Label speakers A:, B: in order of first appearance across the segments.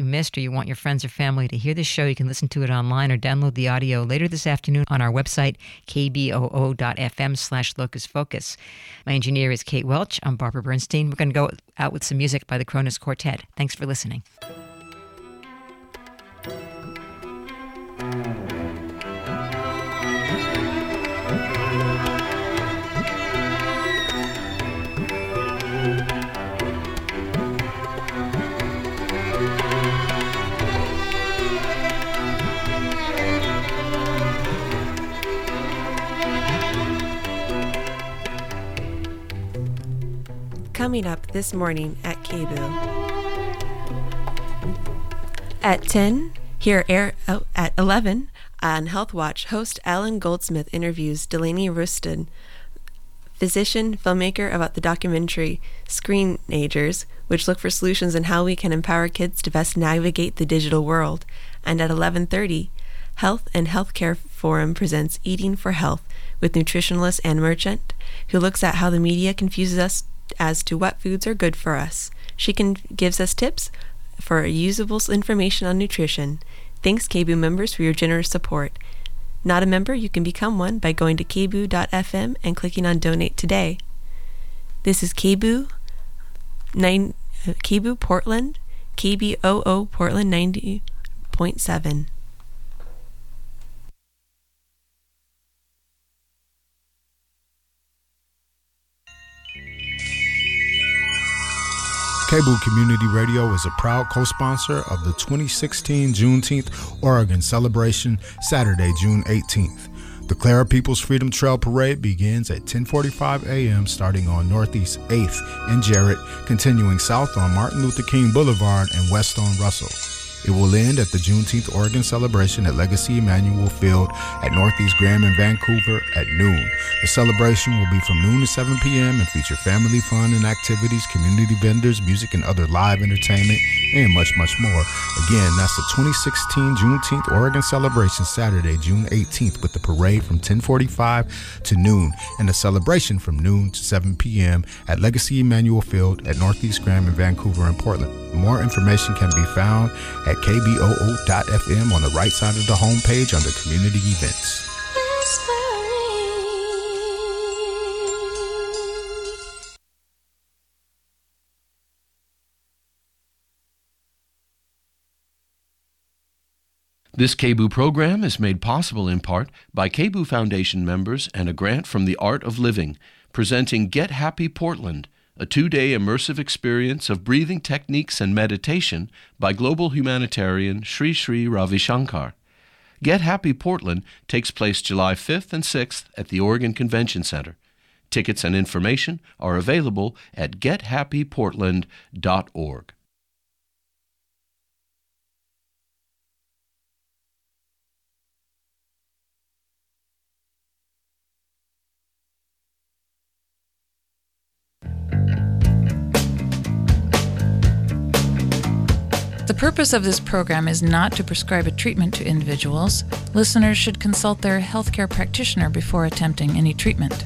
A: missed or you want your friends or family to hear this show, you can listen to it online or download the audio later this afternoon on our website, kboo.fm/Locus Focus. My engineer is Kate Welch. I'm Barbara Bernstein. We're going to go out with some music by the Kronos Quartet. Thanks for listening.
B: Coming up this morning at KBOO. At 10, at 11, on Health Watch, host Alan Goldsmith interviews Delaney Rustin, physician, filmmaker, about the documentary Screenagers, which look for solutions in how we can empower kids to best navigate the digital world. And at 11:30, Health and Healthcare Forum presents Eating for Health with nutritionalist Anne Merchant, who looks at how the media confuses us as to what foods are good for us. She gives us tips for usable information on nutrition. Thanks, KBOO members, for your generous support. Not a member? You can become one by going to kboo.fm and clicking on Donate Today. This is KBOO Portland, KBOO Portland 90.7.
C: KBOO Community Radio is a proud co-sponsor of the 2016 Juneteenth Oregon celebration, Saturday, June 18th. The Clara People's Freedom Trail Parade begins at 10:45 a.m. starting on Northeast 8th and Jarrett, continuing south on Martin Luther King Boulevard and west on Russell. It will end at the Juneteenth Oregon celebration at Legacy Emmanuel Field at Northeast Graham in Vancouver at noon. The celebration will be from noon to 7 p.m. and feature family fun and activities, community vendors, music and other live entertainment, and much, much more. Again, that's the 2016 Juneteenth Oregon celebration, Saturday, June 18th, with the parade from 10:45 to noon and the celebration from noon to 7 p.m. at Legacy Emmanuel Field at Northeast Graham in Vancouver and Portland. More information can be found at kboo.fm on the right side of the homepage under Community Events.
D: This KBOO program is made possible in part by KBOO Foundation members and a grant from the Art of Living, presenting Get Happy Portland, a 2-day immersive experience of breathing techniques and meditation by global humanitarian Sri Sri Ravi Shankar. Get Happy Portland takes place July 5th and 6th at the Oregon Convention Center. Tickets and information are available at gethappyportland.org.
E: The purpose of this program is not to prescribe a treatment to individuals. Listeners should consult their healthcare practitioner before attempting any treatment.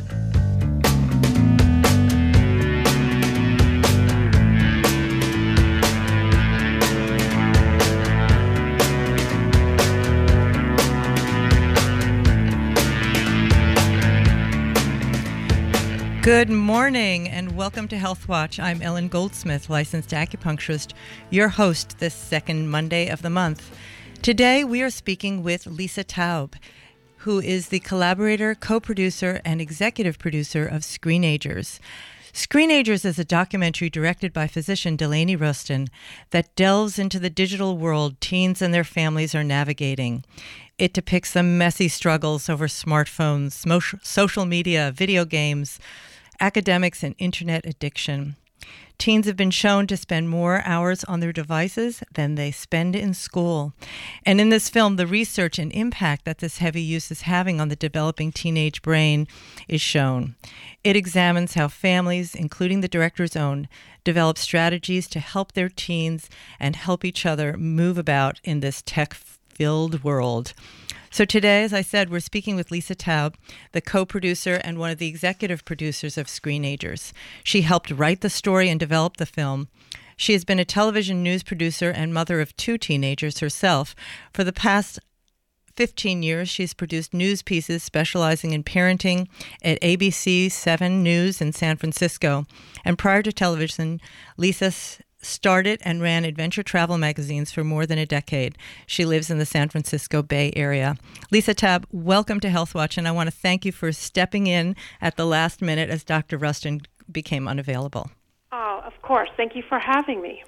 A: Good morning and welcome to Health Watch. I'm Ellen Goldsmith, licensed acupuncturist, your host this second Monday of the month. Today we are speaking with Lisa Taub, who is the collaborator, co-producer, and executive producer of Screenagers. Screenagers is a documentary directed by physician Delaney Rustin that delves into the digital world teens and their families are navigating. It depicts the messy struggles over smartphones, social media, video games, academics, and internet addiction. Teens have been shown to spend more hours on their devices than they spend in school. And in this film, the research and impact that this heavy use is having on the developing teenage brain is shown. It examines how families, including the director's own, develop strategies to help their teens and help each other move about in this tech-filled world. So today, as I said, we're speaking with Lisa Taub, the co-producer and one of the executive producers of Screenagers. She helped write the story and develop the film. She has been a television news producer and mother of 2 teenagers herself. For the past 15 years, she's produced news pieces specializing in parenting at ABC 7 News in San Francisco. And prior to television, Lisa started and ran adventure travel magazines for more than a decade. She lives in the San Francisco Bay Area. Lisa Taub, welcome to Health Watch, and I want to thank you for stepping in at the last minute as Dr. Rustin became unavailable.
F: Oh, of course. Thank you for having me.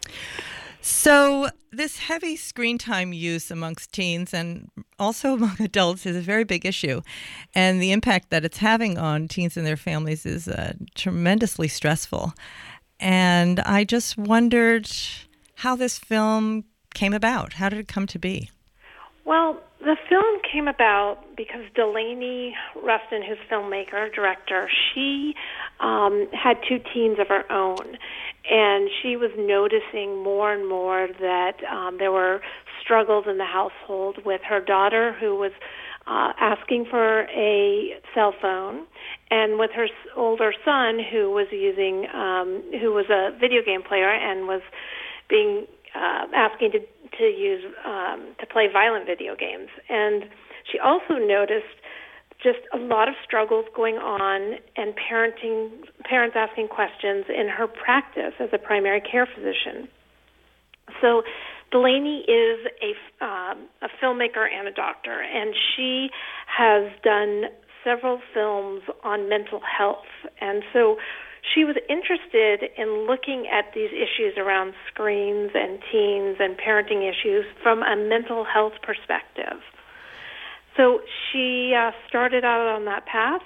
A: So this heavy screen time use amongst teens and also among adults is a very big issue. And the impact that it's having on teens and their families is tremendously stressful. And I just wondered how this film came about. How did it come to be?
F: Well, the film came about because Delaney Rustin, who's filmmaker, director, she had 2 teens of her own. And she was noticing more and more that there were struggles in the household with her daughter, who was asking for a cell phone, and with her older son, who was using, who was a video game player and was being asking to use to play violent video games. And she also noticed just a lot of struggles going on and parents asking questions in her practice as a primary care physician. So Delaney is a filmmaker and a doctor, and she has done several films on mental health. And so she was interested in looking at these issues around screens and teens and parenting issues from a mental health perspective. So she started out on that path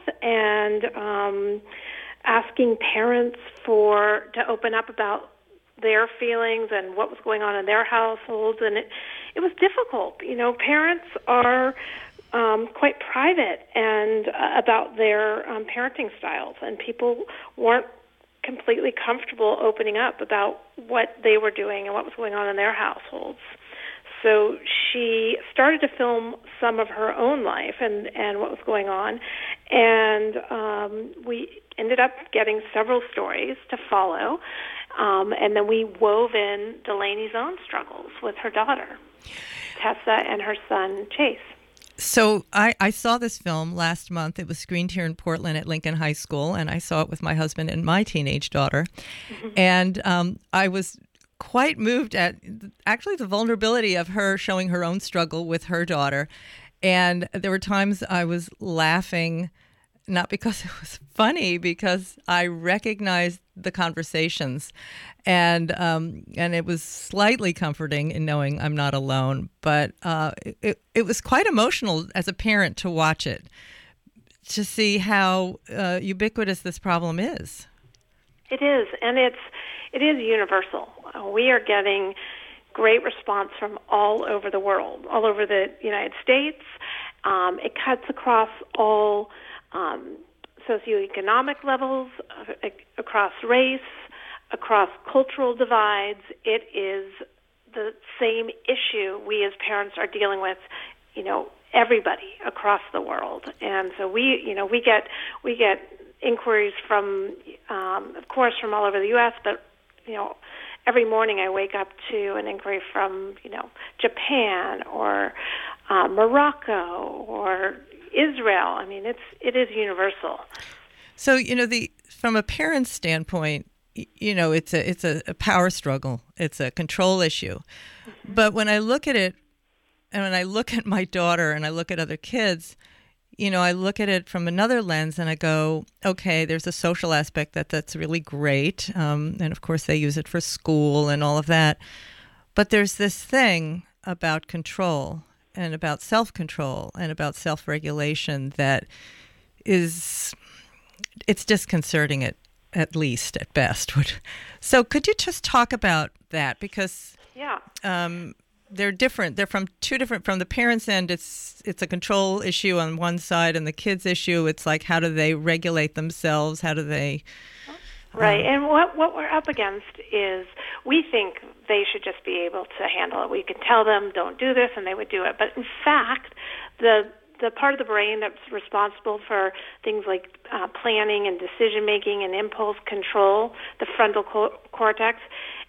F: and asking parents to open up about their feelings and what was going on in their households, and it was difficult. You know, parents are quite private and about their parenting styles, and people weren't completely comfortable opening up about what they were doing and what was going on in their households. So she started to film some of her own life and what was going on, and we ended up getting several stories to follow, and then we wove in Delaney's own struggles with her daughter, Tessa, and her son, Chase.
A: So I saw this film last month. It was screened here in Portland at Lincoln High School, and I saw it with my husband and my teenage daughter. Mm-hmm. And I was quite moved at actually the vulnerability of her showing her own struggle with her daughter. And there were times I was laughing, not because it was funny, because I recognized the conversations, and it was slightly comforting in knowing I'm not alone. But it was quite emotional as a parent to watch it, to see how ubiquitous this problem is.
F: It is, and it is universal. We are getting great response from all over the world, all over the United States. It cuts across all socioeconomic levels, across race, across cultural divides. It is the same issue we as parents are dealing with, everybody across the world. And so we get inquiries from, of course, from all over the U.S., but, every morning I wake up to an inquiry from, Japan or Morocco or Israel. I mean, it is universal.
A: So, from a parent's standpoint, it's a power struggle. It's a control issue. Mm-hmm. But when I look at it, and when I look at my daughter and I look at other kids, I look at it from another lens and I go, okay, there's a social aspect that's really great. And of course they use it for school and all of that. But there's this thing about control and about self-control and about self-regulation that it's disconcerting at least, at best. So could you just talk about that? Because they're different. They're from the parents' end. It's a control issue on one side, and the kids' issue, it's like, how do they regulate themselves? How do they...
F: Right, and what we're up against is we think they should just be able to handle it. We can tell them, don't do this, and they would do it. But in fact, the part of the brain that's responsible for things like planning and decision-making and impulse control, the frontal cortex,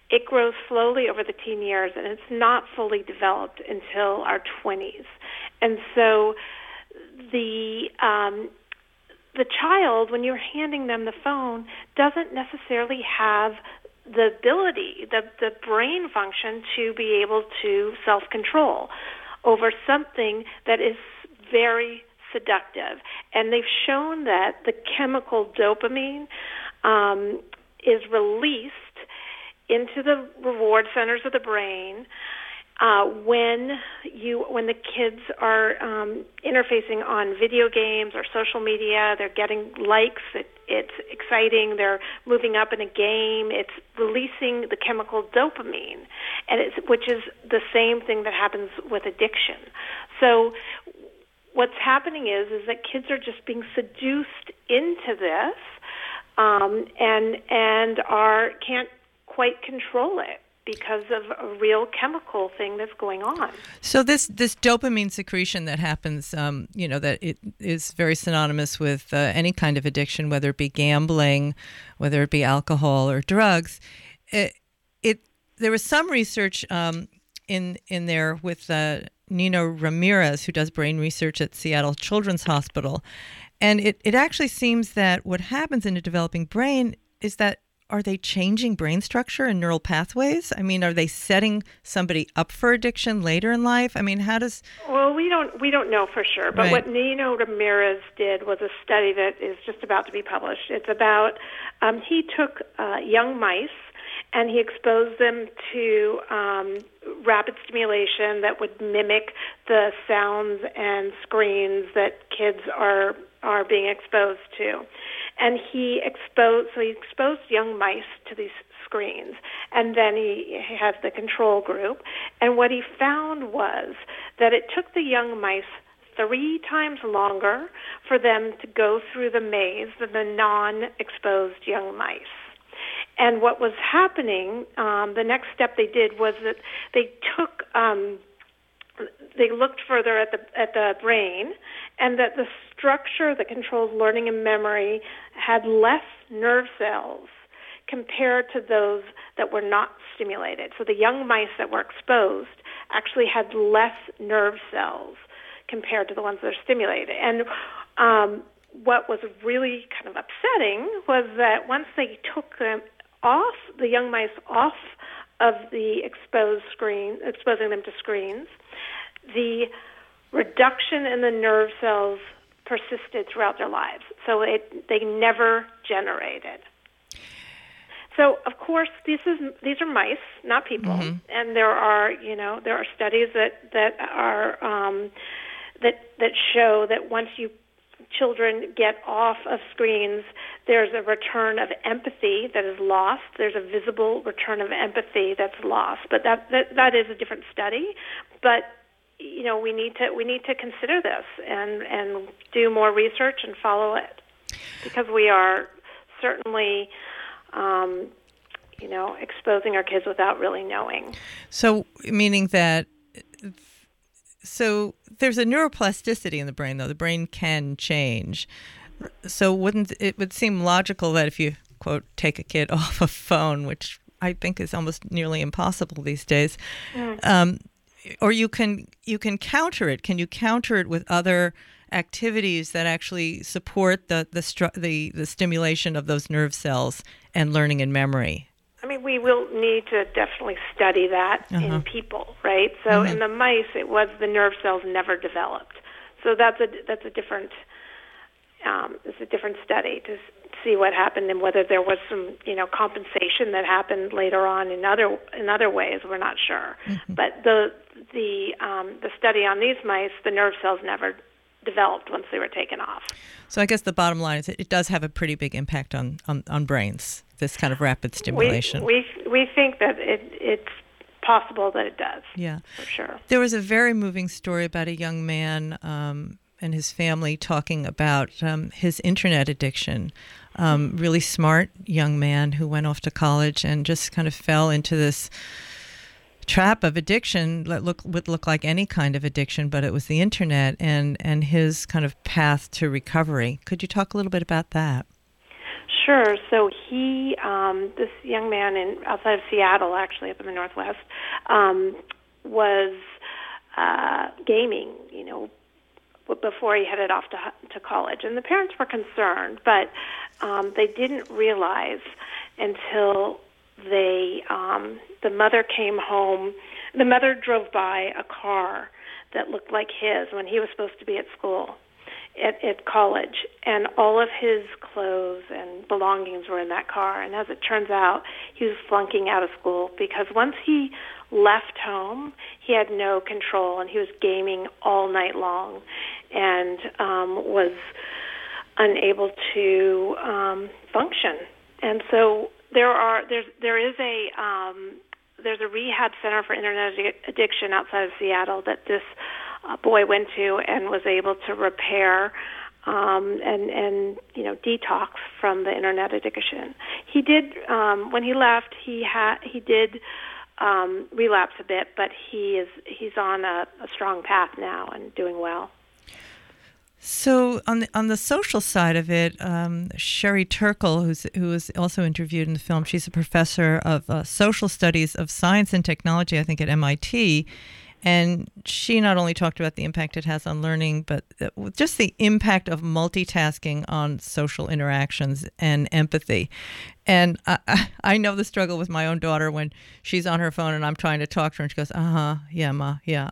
F: it grows slowly over the teen years, and it's not fully developed until our 20s. And so the child, when you're handing them the phone, doesn't necessarily have the ability, the brain function to be able to self-control over something that is very seductive. And they've shown that the chemical dopamine is released into the reward centers of the brain when the kids are interfacing on video games or social media. They're getting likes. It's exciting. They're moving up in a game. It's releasing the chemical dopamine, which is the same thing that happens with addiction. So what's happening is that kids are just being seduced into this and can't quite control it because of a real chemical thing that's going on.
A: So this dopamine secretion that happens, that it is very synonymous with any kind of addiction, whether it be gambling, whether it be alcohol or drugs. There was some research in there with Nino Ramirez, who does brain research at Seattle Children's Hospital, and it actually seems that what happens in a developing brain is that, are they changing brain structure and neural pathways? I mean, are they setting somebody up for addiction later in life? I mean, how does...
F: Well, we don't know for sure. But What Nino Ramirez did was a study that is just about to be published. It's about, he took young mice and he exposed them to rapid stimulation that would mimic the sounds and screens that kids are being exposed to. And he exposed young mice to these screens, and then he had the control group. And what he found was that it took the young mice 3 times longer for them to go through the maze than the non-exposed young mice. And what was happening, the next step they did was that they took, they looked further at the brain, and that the structure that controls learning and memory had less nerve cells compared to those that were not stimulated. So the young mice that were exposed actually had less nerve cells compared to the ones that are stimulated. And what was really kind of upsetting was that once they took them off, the young mice off of the exposing them to screens, the reduction in the nerve cells persisted throughout their lives. So they never generated. So of course these are mice, not people, mm-hmm. and there are studies that show that once children get off of screens, there's a return of empathy that is lost. There's a visible return of empathy that's lost. But that is a different study. But we need to consider this and do more research and follow it, because we are certainly exposing our kids without really knowing.
A: So meaning that. So there's a neuroplasticity in the brain, though. The brain can change. So it would seem logical that if you, quote, take a kid off a phone, which I think is almost nearly impossible these days, or you can counter it. Can you counter it with other activities that actually support the stimulation of those nerve cells and learning and memory?
F: I mean, we will need to definitely study that in people, right? So in the mice, it was the nerve cells never developed. So that's a different it's a different study to see what happened and whether there was some compensation that happened later on in other ways. We're not sure, but the study on these mice, the nerve cells never developed once they were taken off.
A: So I guess the bottom line is it does have a pretty big impact on brains, this kind of rapid stimulation.
F: We think that it's possible that it does.
A: Yeah.
F: For sure.
A: There was a very moving story about a young man and his family talking about his internet addiction. Really smart young man who went off to college and just kind of fell into this trap of addiction that would look like any kind of addiction, but it was the internet and his kind of path to recovery. Could you talk a little bit about that?
F: Sure. So he, this young man outside of Seattle, actually up in the Northwest, was gaming, before he headed off to college. And the parents were concerned, but they didn't realize until the mother came home. The mother drove by a car that looked like his when he was supposed to be at school, at college, and all of his clothes and belongings were in that car. And as it turns out, he was flunking out of school because once he left home, he had no control, and he was gaming all night long, and was unable to function. And so there's a rehab center for internet addiction outside of Seattle that this boy went to and was able to repair and detox from the internet addiction. He did when he left. He did relapse a bit, but he's on a strong path now and doing well.
A: So on the social side of it, Sherry Turkle, who was also interviewed in the film, she's a professor of social studies of science and technology, I think, at MIT. And she not only talked about the impact it has on learning, but just the impact of multitasking on social interactions and empathy. And I know the struggle with my own daughter when she's on her phone and I'm trying to talk to her and she goes, yeah, Ma, yeah,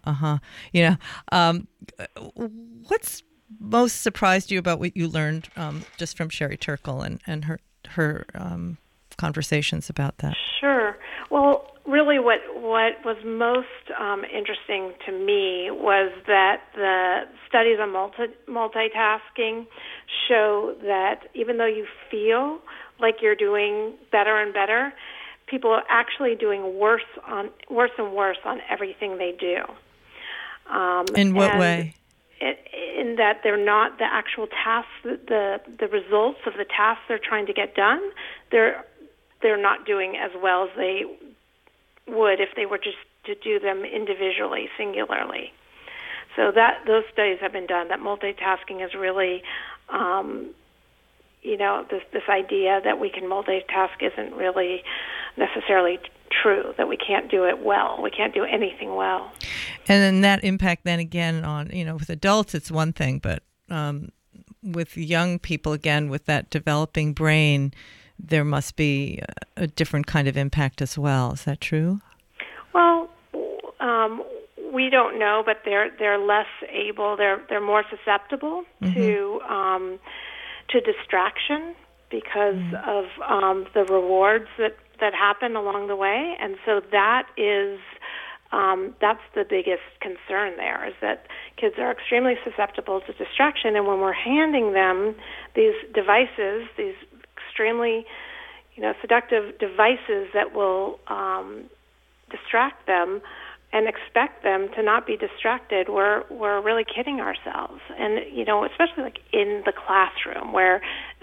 A: what's most surprised you about what you learned just from Sherry Turkle and her conversations about that?
F: Sure. Well, really what was most interesting to me was that the studies on multitasking show that even though you feel like you're doing better and better, people are actually doing worse and worse on everything they do.
A: In what way?
F: In that they're not the actual tasks, the results of the tasks they're trying to get done, they're not doing as well as they would if they were just to do them individually, singularly. So those studies have been done, that multitasking is really, this idea that we can multitask isn't really necessarily true, that we can't do it well. We can't do anything well.
A: And then that impact then again on, with adults it's one thing, but with young people, again, with that developing brain, there must be a different kind of impact as well. Is that true?
F: Well, we don't know, but they're less able. They're more susceptible to distraction because of the rewards that happen along the way, and so that is that's the biggest concern there, is that kids are extremely susceptible to distraction, and when we're handing them these devices, these extremely seductive devices that will distract them and expect them to not be distracted, we're really kidding ourselves. And especially like in the classroom where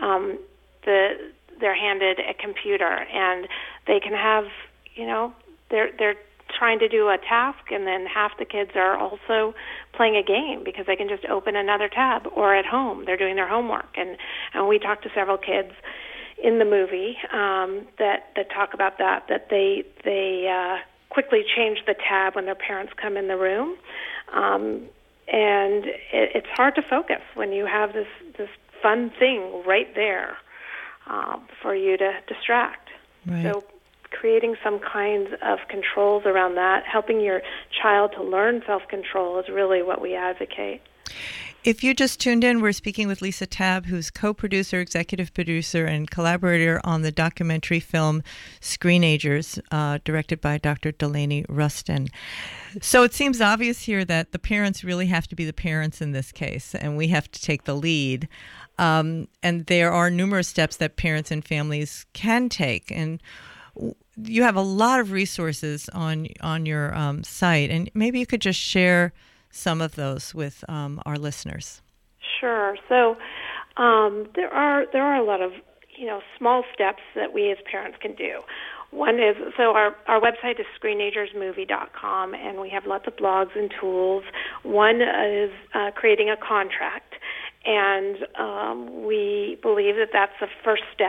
F: they're handed a computer and they can have they're trying to do a task, and then half the kids are also playing a game because they can just open another tab, or at home they're doing their homework. And we talked to several kids in the movie that talk about that they quickly change the tab when their parents come in the room, and it's hard to focus when you have this fun thing right there for you to distract.
A: Right.
F: So creating some kinds of controls around that, helping your child to learn self-control, is really what we advocate.
A: If you just tuned in, we're speaking with Lisa Taub, who's co-producer, executive producer, and collaborator on the documentary film Screenagers, directed by Dr. Delaney Rustin. So it seems obvious here that the parents really have to be the parents in this case, and we have to take the lead. And there are numerous steps that parents and families can take. And you have a lot of resources on your site, and maybe you could just share some of those with our listeners.
F: Sure. So there are a lot of small steps that we as parents can do. One is, so our website is screenagersmovie.com, and we have lots of blogs and tools. One is creating a contract, and we believe that that's the first step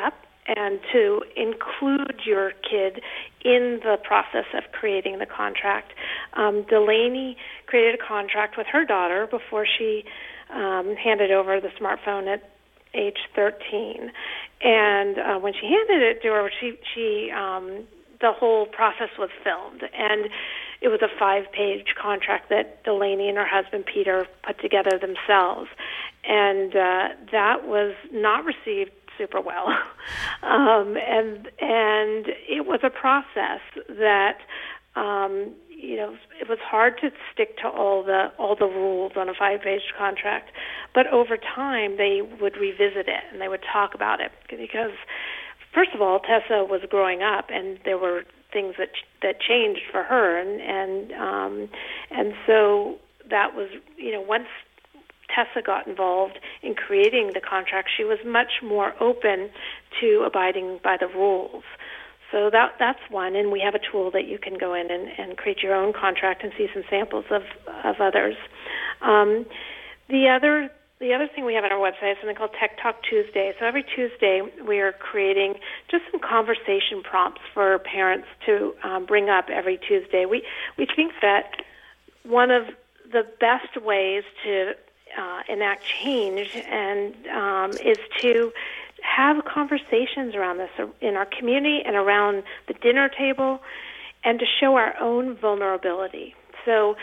F: and to include your kid in the process of creating the contract. Delaney created a contract with her daughter before she handed over the smartphone at age 13. And when she handed it to her, she the whole process was filmed. And it was a 5-page contract that Delaney and her husband Peter put together themselves. And that was not received super well. And it was a process that it was hard to stick to all the rules on a 5-page contract, but over time they would revisit it and they would talk about it because, first of all, Tessa was growing up and there were things that changed for her, and so that was, once Tessa got involved in creating the contract, she was much more open to abiding by the rules. So that's one, and we have a tool that you can go in and create your own contract and see some samples of others. The other thing we have on our website is something called Tech Talk Tuesday. So every Tuesday we are creating just some conversation prompts for parents to bring up every Tuesday. We think that one of the best ways to enact change and is to have conversations around this in our community and around the dinner table, and to show our own vulnerability. So,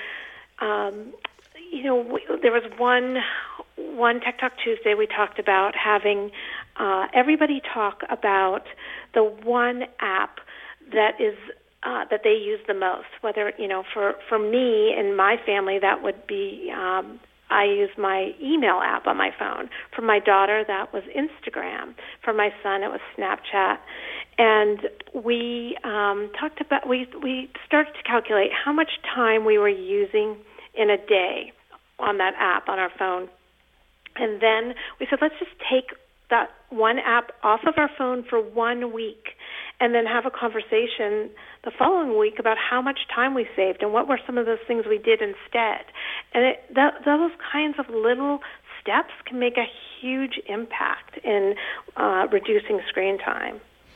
F: there was one Tech Talk Tuesday we talked about having everybody talk about the one app that is that they use the most. Whether for me and my family, that would be I use my email app on my phone. For my daughter, that was Instagram. For my son, it was Snapchat. And we we started to calculate how much time we were using in a day on that app on our phone. And then we said, let's just take that one app off of our phone for 1 week and then have a conversation the following week about how much time we saved and what were some of those things we did instead. And those kinds of little steps can make a huge impact in reducing screen time.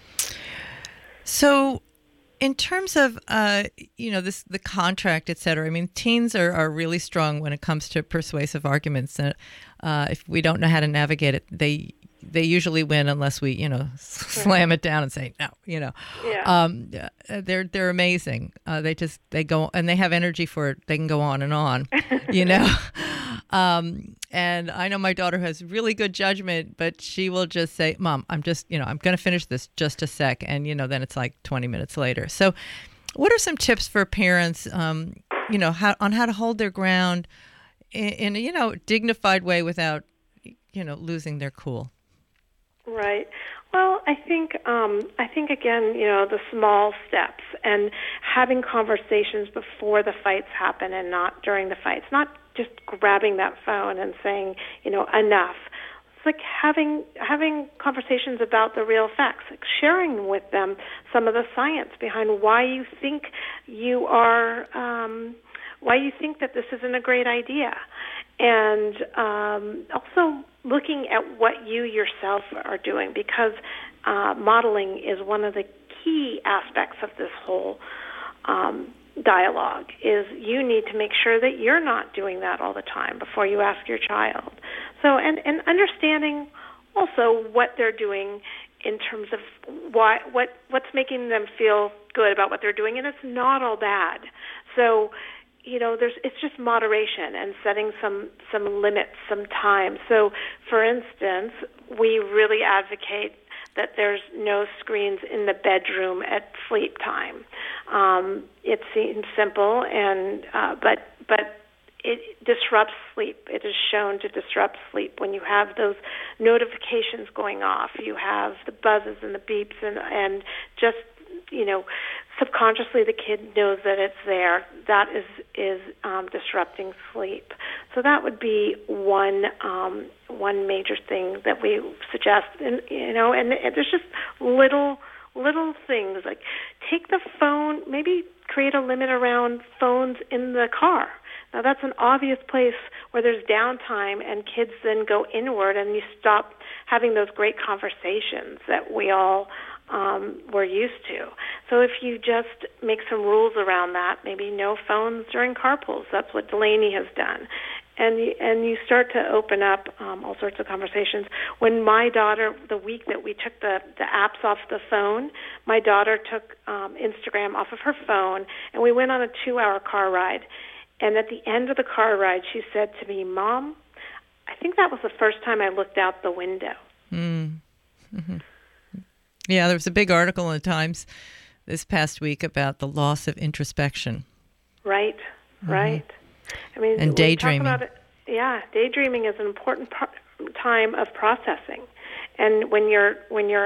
A: So in terms of, the contract, et cetera, I mean, teens are really strong when it comes to persuasive arguments. If we don't know how to navigate it, they usually win unless we, slam it down and say no.
F: Yeah.
A: They're amazing. They go and they have energy for it. They can go on and on, And I know my daughter has really good judgment, but she will just say, "Mom, I'm just, I'm going to finish this just a sec," and then it's like 20 minutes later. So, what are some tips for parents, how to hold their ground in a dignified way without, losing their cool?
F: Right. Well, I think again, the small steps and having conversations before the fights happen and not during the fights, not just grabbing that phone and saying, enough. It's like having conversations about the real facts, like sharing with them some of the science behind why you think that this isn't a great idea. And also looking at what you yourself are doing, because modeling is one of the key aspects of this whole dialogue, is you need to make sure that you're not doing that all the time before you ask your child. So, and understanding also what they're doing in terms of what's making them feel good about what they're doing, and it's not all bad. So, it's just moderation and setting some limits, some time. So, for instance, we really advocate that there's no screens in the bedroom at sleep time. It seems simple, but it disrupts sleep. It is shown to disrupt sleep when you have those notifications going off. You have the buzzes and the beeps, and just subconsciously the kid knows that it's there. That is disrupting sleep. So that would be one major thing that we suggest. And there's just little things like take the phone. Maybe create a limit around phones in the car. Now, that's an obvious place where there's downtime and kids then go inward and you stop having those great conversations that we all we're used to. So if you just make some rules around that, maybe no phones during carpools. That's what Delaney has done. And you start to open up all sorts of conversations. When my daughter, the week that we took the apps off the phone, my daughter took Instagram off of her phone, and we went on a 2-hour car ride. And at the end of the car ride, she said to me, "Mom, I think that was the first time I looked out the window."
A: Mm-hmm. Yeah, there was a big article in the Times this past week about the loss of introspection.
F: Right, right. I mean,
A: and daydreaming.
F: Daydreaming is an important time of processing. And when you're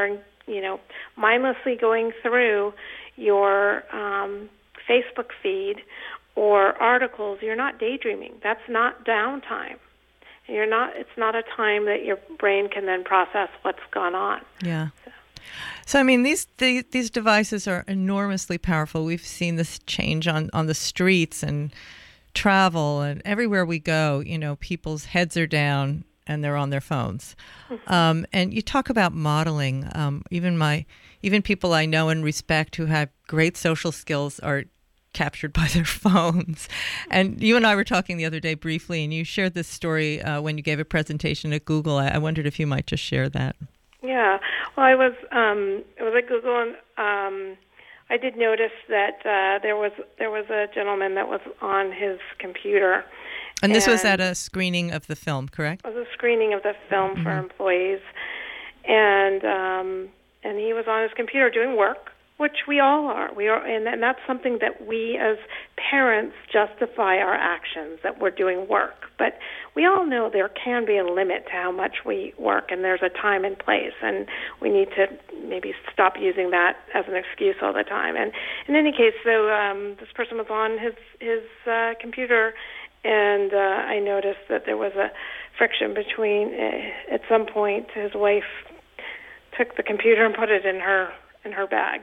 F: mindlessly going through your Facebook feed or articles, you're not daydreaming. That's not downtime. It's not a time that your brain can then process what's gone on.
A: Yeah. So I mean, these devices are enormously powerful. We've seen this change on the streets and travel and everywhere we go. People's heads are down and they're on their phones. And you talk about modeling. Even people I know and respect who have great social skills are captured by their phones. And you and I were talking the other day briefly, and you shared this story when you gave a presentation at Google. I wondered if you might just share that.
F: Yeah. Well, I was at Google, and I did notice that there was a gentleman that was on his computer.
A: And this was at a screening of the film, correct?
F: It was a screening of the film for employees, and he was on his computer doing work, which we all are. And that's something that we as parents justify our actions, that we're doing work. But we all know there can be a limit to how much we work, and there's a time and place, and we need to maybe stop using that as an excuse all the time. And in any case, so this person was on his computer, and I noticed that there was a friction between. At some point, his wife took the computer and put it in her bag.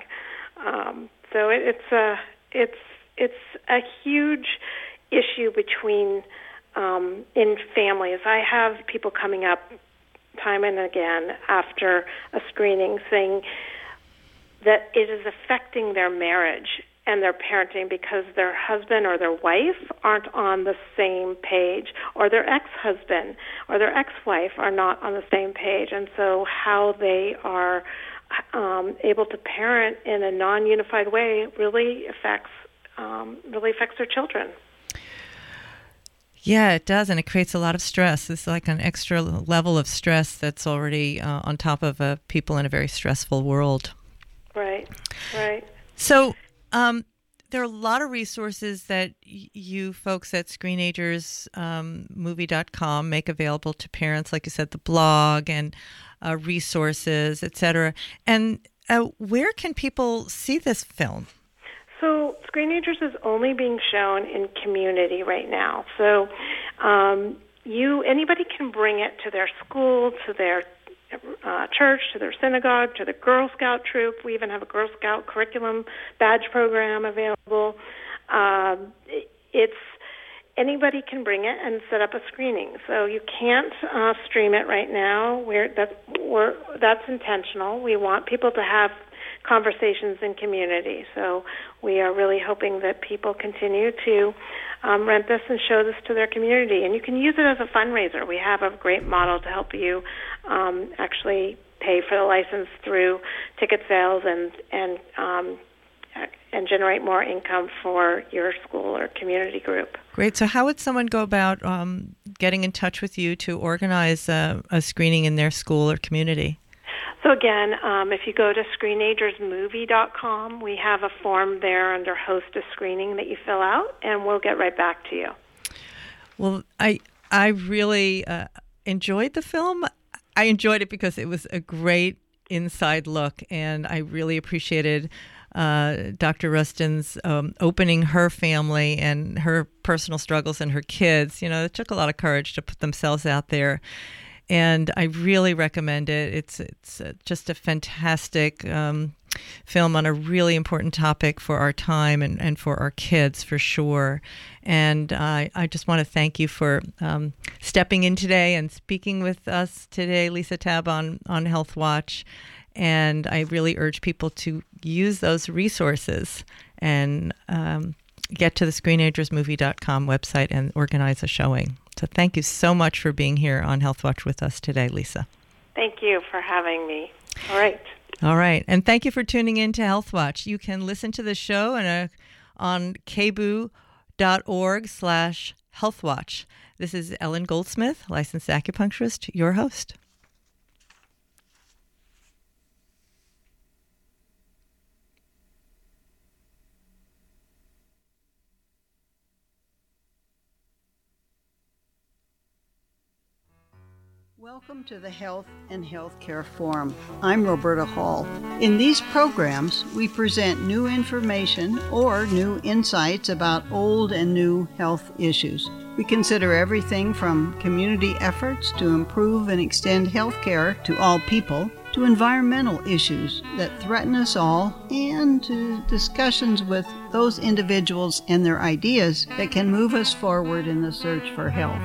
F: So it's a huge issue between in families. I have people coming up time and again after a screening saying that it is affecting their marriage and their parenting because their husband or their wife aren't on the same page, or their ex-husband or their ex-wife are not on the same page, and so how they are able to parent in a non-unified way really affects their children.
A: Yeah, it does, and it creates a lot of stress. It's like an extra level of stress that's already on top of people in a very stressful world. Right. So there are a lot of resources that you folks at ScreenagersMovie.com make available to parents, like you said, the blog and resources, etc. And where can people see this film?
F: So Screenagers is only being shown in Community right now. So anybody can bring it to their school, to their church, to their synagogue, to the Girl Scout troop. We even have a Girl Scout curriculum badge program available. Anybody can bring it and set up a screening. So you can't stream it right now. That's intentional. We want people to have conversations in community. So we are really hoping that people continue to rent this and show this to their community. And you can use it as a fundraiser. We have a great model to help you actually pay for the license through ticket sales and generate more income for your school or community group.
A: Great. So how would someone go about getting in touch with you to organize a screening in their school or community?
F: So again, if you go to ScreenagersMovie.com, we have a form there under Host a Screening that you fill out, and we'll get right back to you. Well,
A: I really enjoyed the film. I enjoyed it because it was a great inside look, and I really appreciated Dr. Rustin's opening her family and her personal struggles and her kids. It took a lot of courage to put themselves out there. And I really recommend it. It's just a fantastic film on a really important topic for our time and for our kids, for sure. And I just want to thank you for stepping in today and speaking with us today, Lisa Taub, on Health Watch. And I really urge people to use those resources and get to the ScreenagersMovie.com website and organize a showing. So thank you so much for being here on Health Watch with us today, Lisa.
F: Thank you for having me. All right.
A: All right. And thank you for tuning in to Health Watch. You can listen to the show on kboo.org/healthwatch. This is Ellen Goldsmith, licensed acupuncturist, your host.
G: Welcome to the Health and Healthcare Forum. I'm Roberta Hall. In these programs, we present new information or new insights about old and new health issues. We consider everything from community efforts to improve and extend health care to all people, to environmental issues that threaten us all, and to discussions with those individuals and their ideas that can move us forward in the search for health.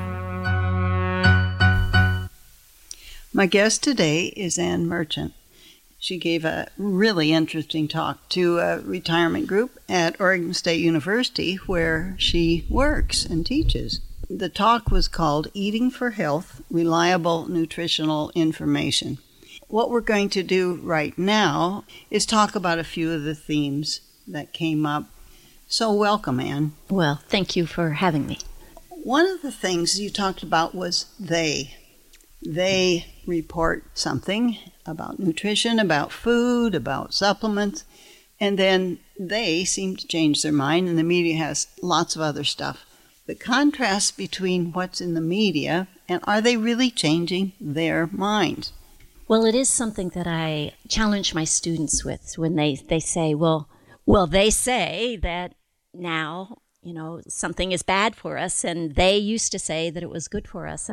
G: My guest today is Ann Merchant. She gave a really interesting talk to a retirement group at Oregon State University where she works and teaches. The talk was called Eating for Health, Reliable Nutritional Information. What we're going to do right now is talk about a few of the themes that came up. So welcome, Ann.
H: Well, thank you for having me.
G: One of the things you talked about was they. They report something about nutrition, about food, about supplements, and then they seem to change their mind, and the media has lots of other stuff. The contrast between what's in the media and are they really changing their minds?
H: Well, it is something that I challenge my students with when they say, well, they say that now, something is bad for us, and they used to say that it was good for us.